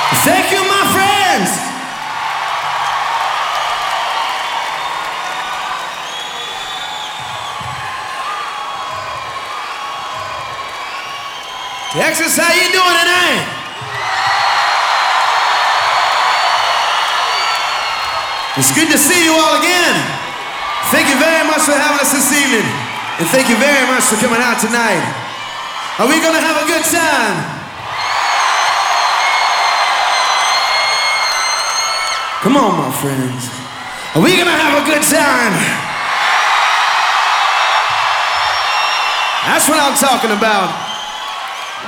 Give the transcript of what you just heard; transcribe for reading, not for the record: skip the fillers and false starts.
Thank you, my friends. Texas, how you doing tonight? It's good to see you all again. Thank you very much for having us this evening. And thank you very much for coming out tonight. Are we gonna have a good time? Come on, my friends. Are we gonna have a good time? That's what I'm talking about.